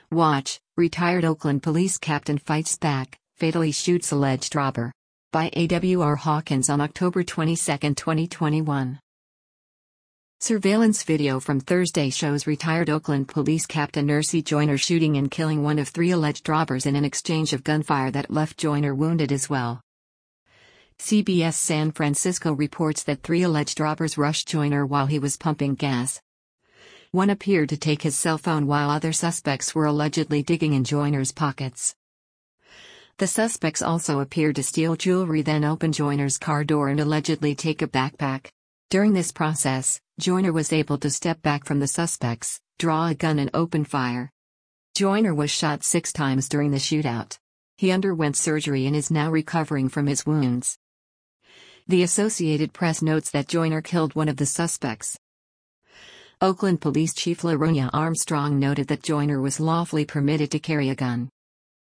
Watch, retired Oakland police captain fights back, fatally shoots alleged robber. By AWR Hawkins on October 22, 2021. Surveillance video from Thursday shows retired Oakland police captain Ersie Joyner shooting and killing one of 3 alleged robbers in an exchange of gunfire that left Joyner wounded as well. CBS San Francisco reports that 3 alleged robbers rushed Joyner while he was pumping gas. One appeared to take his cell phone while other suspects were allegedly digging in Joyner's pockets. The suspects also appeared to steal jewelry, then open Joyner's car door and allegedly take a backpack. During this process, Joyner was able to step back from the suspects, draw a gun and open fire. Joyner was shot 6 times during the shootout. He underwent surgery and is now recovering from his wounds. The Associated Press notes that Joyner killed one of the suspects. Oakland Police Chief LaRonya Armstrong noted that Joyner was lawfully permitted to carry a gun.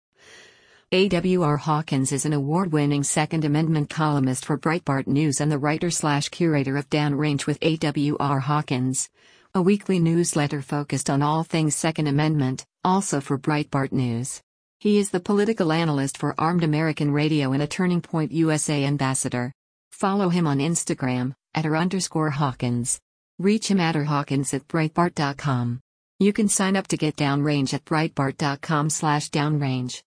AWR Hawkins is an award-winning Second Amendment columnist for Breitbart News and the writer/curator of Downrange with AWR Hawkins, a weekly newsletter focused on all things Second Amendment, also for Breitbart News. He is the political analyst for Armed American Radio and a Turning Point USA ambassador. Follow him on Instagram, @r_Hawkins. Reach him @rhawkins@breitbart.com. You can sign up to get Downrange at breitbart.com/downrange.